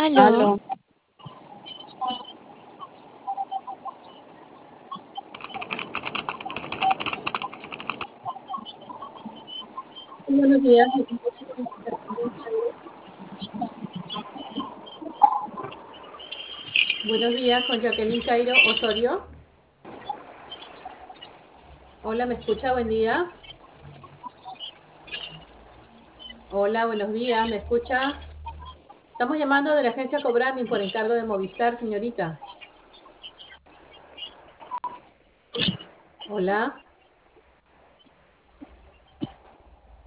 Aló, Aló, Buenos días, me comunico con Jacqueline Chairo. buenos días con Jacqueline Chairo Osorio. Hola, ¿me escucha? Buen día. Hola, buenos días, ¿me escucha? Estamos llamando de la agencia Cobranding por encargo de Movistar, señorita. Hola.